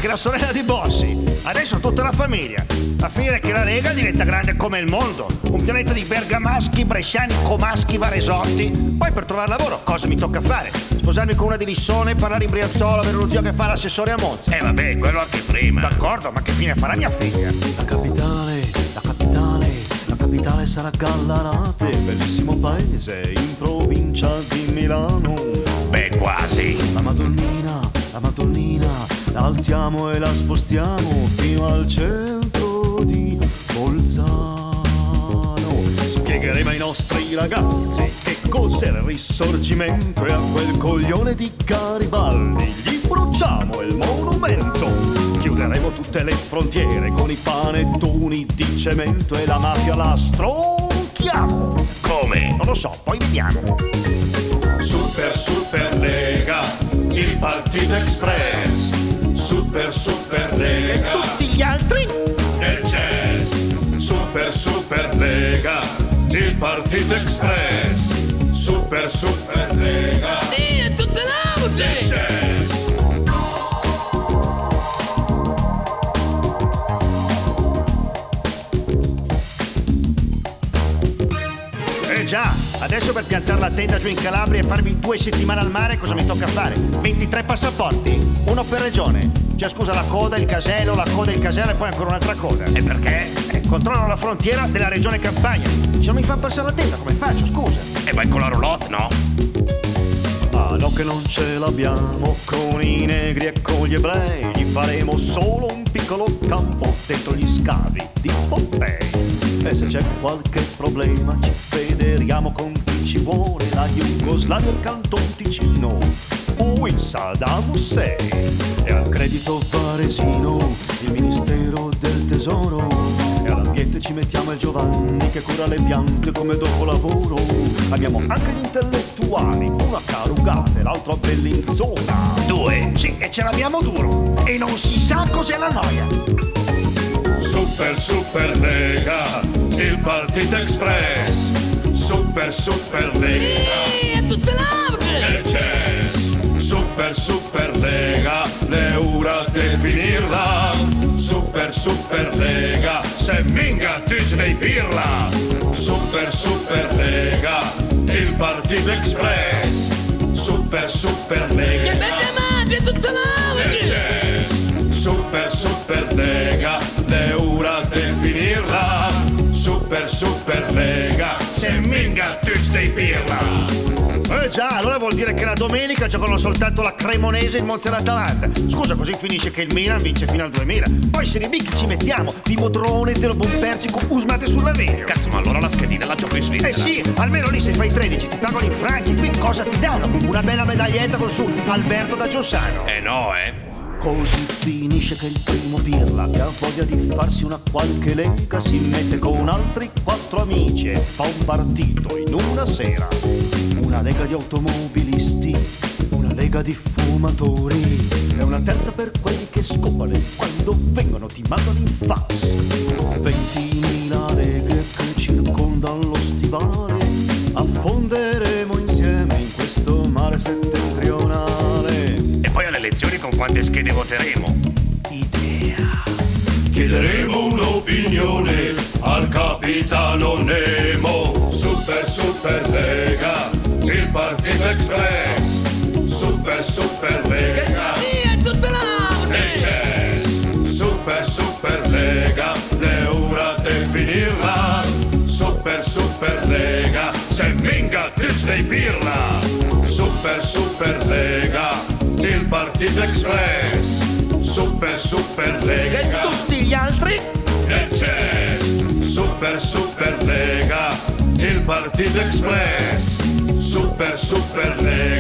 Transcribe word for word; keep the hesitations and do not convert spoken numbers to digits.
anche la sorella di Bossi. Adesso tutta la famiglia. A finire che la Lega diventa grande come il mondo. Un pianeta di bergamaschi, bresciani, comaschi, varesotti. Poi per trovare lavoro cosa mi tocca fare? Sposarmi con una di Lissone, parlare in Brianzola, avere uno zio che fa l'assessore a Monza. Eh vabbè, quello anche prima. D'accordo, ma che fine farà mia figlia? La capitale, la capitale, la capitale sarà Gallarate, bellissimo paese in provincia di Milano. Beh, quasi. La Madonnina, la Madonnina, la alziamo e la spostiamo fino al centro di Bolzano. Spiegheremo ai nostri ragazzi che cos'è il risorgimento e a quel coglione di Garibaldi gli bruciamo il monumento. Chiuderemo tutte le frontiere con i panettoni di cemento e la mafia la stronchiamo. Come? Non lo so, poi vediamo. Super Super Lega, il Partito Express. Super Super Lega. E tutti gli altri? Nel jazz. Super Super Lega, il Partito Express. Super Super Lega. E tutte le Nel jazz. Eh già, adesso per piantare la tenda giù in Calabria e farmi due settimane al mare cosa mi tocca fare? ventitré passaporti? Uno per regione. Cioè scusa, la coda, il casello, la coda, il casello e poi ancora un'altra coda. E perché? Eh, controllano la frontiera della regione Campania. Se non mi fa passare la tenda come faccio, scusa? E vai con la roulotte, no? Ah no che non ce l'abbiamo con i negri e con gli ebrei. Gli faremo solo un piccolo campo dentro gli scavi di Pompei. E se c'è qualche problema ci federiamo con chi ci vuole. La Jugoslavia, il Canton Ticino o il Saddam Hussein. E al credito varesino il Ministero del Tesoro. E all'ambiente ci mettiamo il Giovanni che cura le piante come dopo lavoro. Abbiamo anche gli intellettuali, uno a Carugate, l'altro a Bellinzona. Due. Sì, e ce l'abbiamo duro. E non si sa cos'è la noia. Super Super Lega, il Partito Express. Super Super Lega. E tutte le E jazz. Super Super Lega, l'eura definirla. Super Super Lega, se minga tici dei pirla. Super Super Lega, il Partito Express. Super Super Lega. E belle madri, tutte le E jazz. Super Super Lega, l'eura definirla. Super Super Lega, se minga tici dei pirla. Eh già, allora vuol dire che la domenica giocano soltanto la Cremonese e il Monza e l'Atalanta. Scusa, così finisce che il Milan vince fino al duemila. Poi Serie B che ci mettiamo? Timodrone, Zero Bompersico, Usmate sulla Veglio. Cazzo, ma allora la schedina la gioco in Svizzera. Eh sì, almeno lì se fai tredici ti pagano in franchi. Qui cosa ti danno? Una bella medaglietta con su Alberto da Giossano. Eh no, eh. Così finisce che il primo pirla che ha voglia di farsi una qualche lega si mette con altri quattro amici e fa un partito in una sera. Una lega di automobilisti, una lega di fumatori e una terza per quelli che scopano e quando vengono ti mandano in fax. ventimila leghe che circondano lo stivale, affonderemo insieme in questo mare settentrionale. E poi alle elezioni con quante schede voteremo? Idea. Chiederemo un'opinione al capitano Nemo. Super Super Lega, il Partito Express. Super Super Lega. E tutte le E jazz. Super Super Lega, l'eura definirla. Super Super Lega, se minga tici dei pirla. Super Super Lega, il Partito Express. Super Super Lega. E tutti gli altri? E jazz. Super Super Lega, il Partito Express. Super Super Lega.